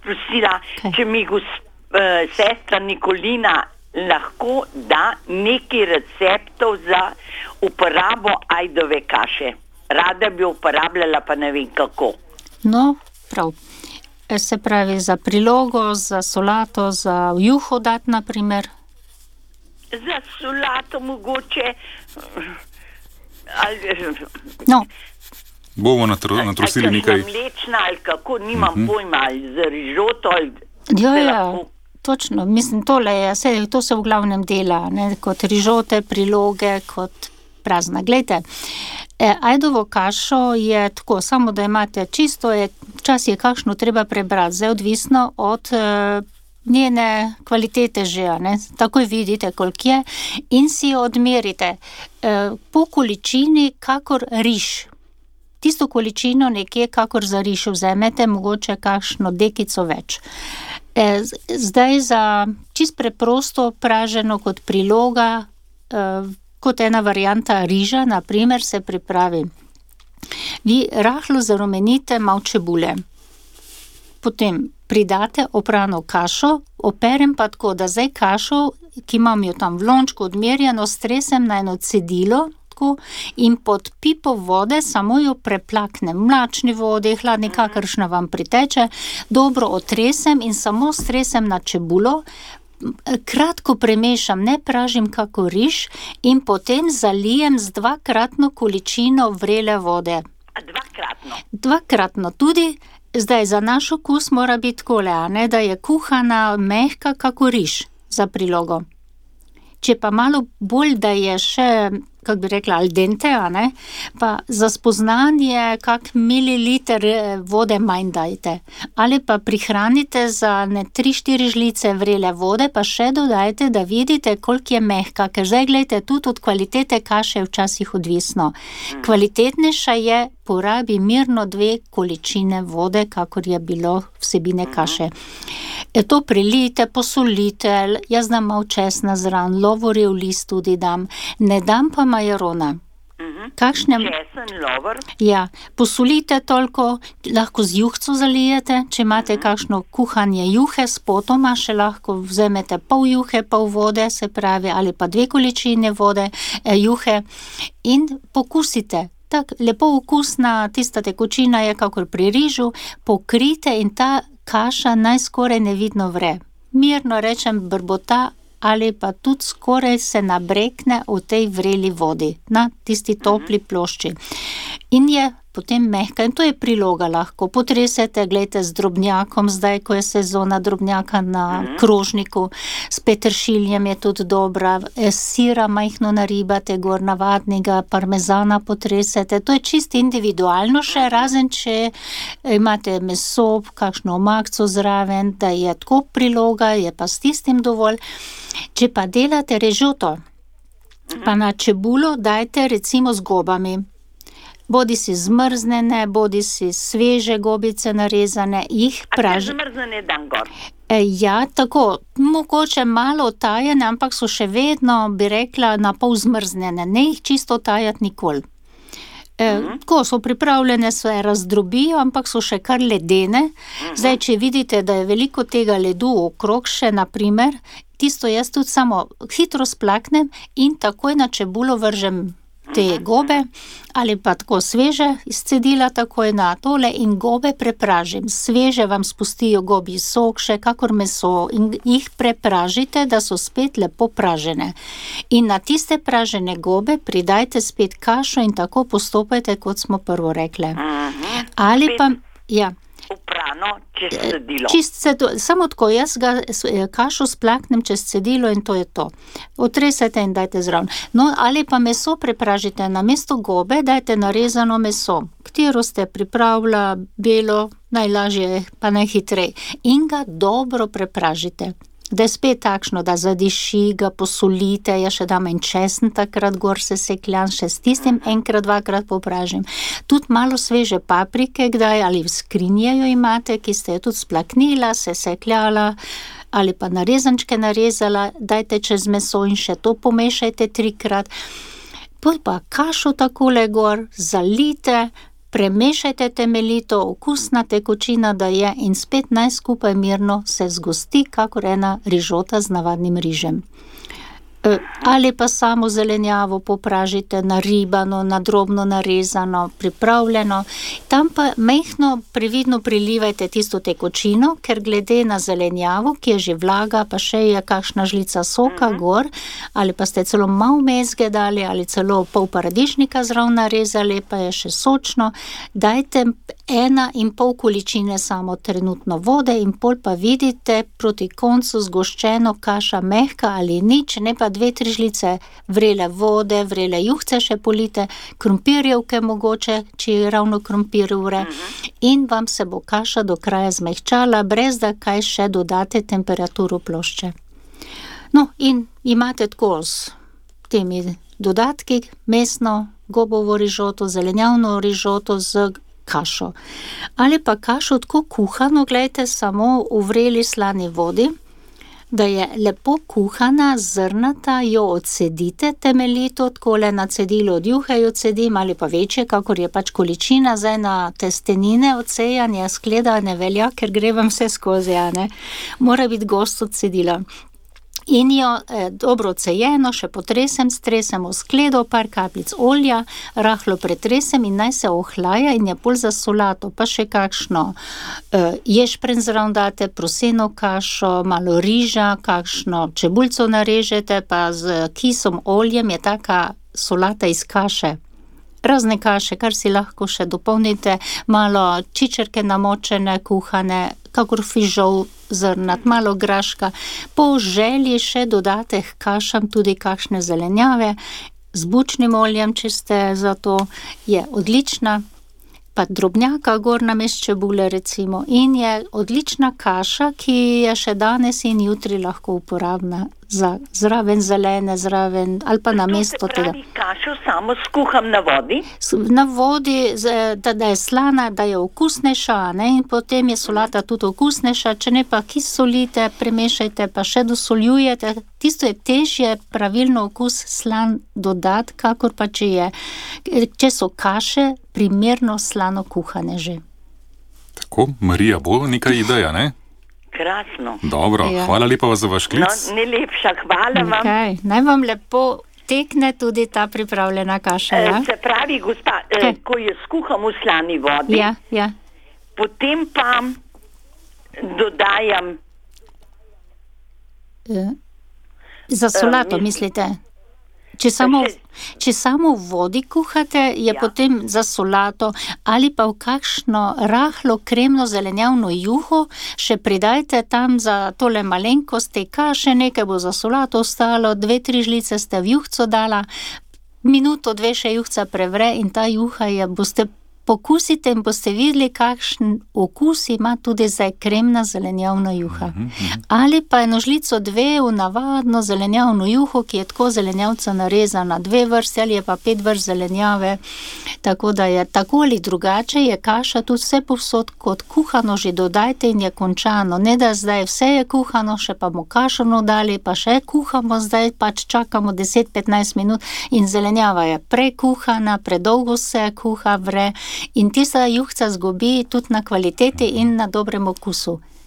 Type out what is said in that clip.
prosila, če mi sestra Nikolina lahko da nekaj receptov za uporabo ajdove kaše. Rada bi uporabljala, pa ne vem kako. No, prav. Se pravi za prilogo, za solato, za juho dati, na primer? Za solato mogoče... No. Bomo natrosili nekaj... Ali mlečna, ali kako, nimam pojma, ali za rižoto, ali... Ja, točno. Mislim, to se v glavnem dela, ne, kot rižote, priloge, kot prazna. Glejte, ajdovo kašo je tako, samo da imate čisto, čas je kakšno treba prebrati, zdaj odvisno od njene kvalitete že, ne, takoj vidite, koliko je, in si jo odmerite po količini, kakor riž. Tisto količino nekje, kakor za riž vzemete, mogoče kakšno dekico več. Zdaj za čist preprosto praženo kot priloga, kot ena varianta riža, na primer, se pripravi. Vi rahlo zarumenite malo čebule. Potem pridate oprano kašo, operem pa tako, da zdaj kašo, ki imam jo tam v lončku odmerjeno, stresem na eno cedilo in pod pipo vode samo jo preplaknem. V mlačni vodi, hladni, kakršna vam priteče, dobro otresem in samo stresem na čebulo, kratko premešam, ne pražim kako riž in potem zalijem z 2-kratno količino vrele vode. Dvakratno? Dvakratno. Tudi zdaj za naš okus mora biti takole, a ne, da je kuhana mehka kako riž za prilogo. Če pa malo bolj, da je še, kako bi rekla, al dente, a ne, pa za spoznanje kak mililiter vode manj dajte. Ali pa prihranite za 3-4 žlice vrele vode, pa še dodajte, da vidite, koliko je mehka, ker zdaj, gledajte, tudi od kvalitete kaše je včasih odvisno. Kvalitetnejša je, porabi mirno 2 količine vode, kakor je bilo vsebine kaše. To prelijte, posolite, jaz dam malo česna zraven, lovorjev list tudi dam, ne dam pa majarona. Česen, lovor? Ja, posolite toliko, lahko z juhco zalijete, če imate kakšno kuhanje juhe, spotoma še lahko vzemete pol juhe, pol vode, se pravi, ali pa 2 količine vode, juhe in pokusite. Tak, lepo okusna, tista tekočina je kakor pri rižu, pokrite in ta kaša naj skoraj nevidno vre. Mirno rečem brbota ali pa tudi skoraj se nabrekne v tej vreli vodi, na tisti topli plošči. In je potem mehka in to je priloga lahko. Potresete, gledajte, z drobnjakom, zdaj, ko je sezona drobnjaka na krožniku, s peteršiljem je tudi dobra, sira majhno naribate, gor navadnega, parmezana potresete, to je čisto individualno še, razen če imate meso, kakšno omakco zraven, da je tako priloga, je pa s tistim dovolj. Če pa delate rižoto, pa na čebulo dajte recimo z gobami. Bodi si zmrznene, bodi si sveže gobice narezane, jih pražite. A te zmrznene dan gor? Ja, tako, mogoče malo tajene, ampak so še vedno, bi rekla, na pol zmrznene, ne jih čisto tajati nikoli. Ko so pripravljene, se razdrobijo, ampak so še kar ledene. Zdaj, če vidite, da je veliko tega ledu okrog še, na primer, tisto jaz tudi samo hitro splaknem in takoj na čebulo vržem te gobe, ali pa tako sveže izcedila takoj na tole in gobe prepražim. Sveže vam spustijo gobji sok, še kakor meso in jih prepražite, da so spet lepo pražene. In na tiste pražene gobe pridajte spet kašo in tako postopajte, kot smo prvo rekle. Ali pa, ja. Uprano čez cedilo. Samo tako, jaz kašo splaknem čez cedilo in to je to. Otresete in dajte zraven. No, ali pa meso prepražite, namesto gobe dajte narezano meso, katero ste pripravila belo, najlažje pa najhitreje. In ga dobro prepražite. Da je spet takšno, da zadiši, ga posolite, jaz še dam en česen takrat gor sesekljan, še s tistim enkrat, 2-krat popražim. Tudi malo sveže paprike, kdaj, ali v skrinji jo imate, ki ste jo tudi splaknila, sesekljala, ali pa na rezančke narezala, dajte čez meso in še to pomešajte 3-krat. Potem pa kašo takole gor, zalite, premešajte temeljito, okusna tekočina, da je in spet naj skupaj mirno se zgosti, kakor ena rižota z navadnim rižem. Ali pa samo zelenjavo popražite naribano, na drobno narezano, pripravljeno. Tam pa mehno, previdno prilivajte tisto tekočino, ker glede na zelenjavo, ki je že vlaga, pa še je kakšna žlica soka gor, ali pa ste celo malo mezge dali, ali celo pol paradižnika zraven narezali, pa je še sočno. Dajte 1,5 količine samo trenutno vode in pol pa vidite proti koncu zgoščeno kaša mehka ali nič, ne pa 2-3 žlice vrele vode, vrele juhce še polite, krompirjevke mogoče, če je ravno krompir vre, in vam se bo kaša do kraja zmehčala, brez da kaj še dodate temperaturo plošče. No, in imate tako s temi dodatki, mesno, gobovo rižoto, zelenjavno rižoto z kašo. Ali pa kašo tako kuhano, gledajte, samo v vreli slani vodi, da je lepo kuhana, zrnata, jo odcedite temeljito, takole na cedilo od juhe jo odcedim, ali pa večje, kakor je pač količina, zdaj na testenine odsejanje, skleda ne velja, ker gre vam vse skozi, ne? Mora biti gosto cedila. In jo dobro cejeno še potresem, stresem v skledo, par kapljic olja, rahlo pretresem in naj se ohlaja in je pol za solato, pa še kakšno ješprenj zraven date, proseno kašo, malo riža, kakšno čebulco narežete, pa z kisom oljem je taka solata iz kaše. Razne kaše, kar si lahko še dopolnite, malo čičerke namočene, kuhane, kakor fižol zrnat, malo graška. Po želji še dodate k kašam tudi kakšne zelenjave, z bučnim oljem, če ste za to, je odlična. Pa drobnjaka gor namesto čebule recimo, in je odlična kaša, ki je še danes in jutri lahko uporabna za zraven zelene, zraven ali pa namesto tega. To se pravi, kašo samo skuham na vodi? Na vodi, da je slana, da je okusnejša, ne? In potem je solata tudi okusnejša, če ne pa kis solite, premešajte, pa še dosoljujete. Tisto je težje pravilno okus slan dodati, kakor pa če so kaše primerno slano kuhane že. Tako, Marija, bo neka ideja, ne? Krasno. Dobro, hvala lepa za vaš klic. No, najlepša hvala vam. Okay. Naj vam lepo tekne tudi ta pripravljena kaša, ja? Se pravi, gospa, ko jo skuham v slani vodi, potem pa dodajam... Za solato, mislite? Če samo v vodi kuhate, je potem za solato, ali pa v kakšno rahlo kremno zelenjavno juho, še pridajte tam za tole malenkost te kaše, nekaj bo za solato ostalo, 2-3 žlice ste v juhco dala, minuto, 2 še juhca prevre in ta juha boste pokusite in boste videli, kakšen okus ima tudi zdaj kremna zelenjavna juha. Ali pa eno žlico 2 v navadno zelenjavno juho, ki je tako zelenjavca narezana 2 vrste ali je pa 5 vrst zelenjave, tako da je tako ali drugače, je kaša tudi vse povsod kot kuhano, že dodajte in je končano. Ne da zdaj vse je kuhano, še pa bomo kašo dodali, pa še kuhamo, zdaj pač čakamo 10-15 minut in zelenjava je prekuhana, predolgo se kuha, vre. In tista juhca zgubi tudi na kvaliteti in na dobrem okusu.